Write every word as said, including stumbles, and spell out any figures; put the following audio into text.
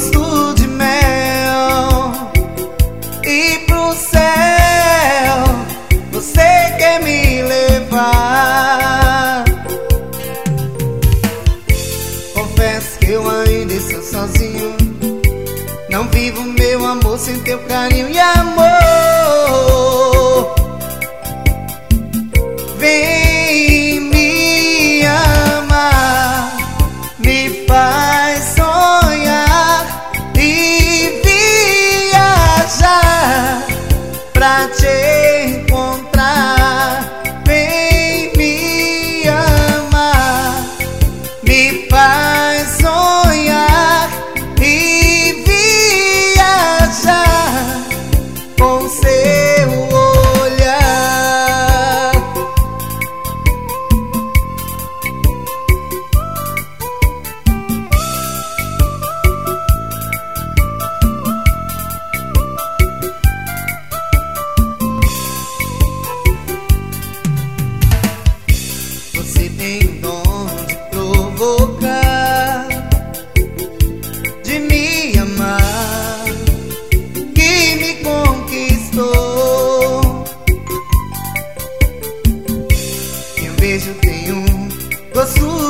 gosto de mel. E pro céu você quer me levar. Confesso que eu ainda estou sozinho. Não vivo meu amor sem teu carinho e amor. Vem me amar, me faz sonhar e viajar pra te encontrar. Vem me amar, me faz sonhar e viajar com seu olhar. Você tem o dom de provocar, de me amar, que me conquistou. E um beijo tem um gosto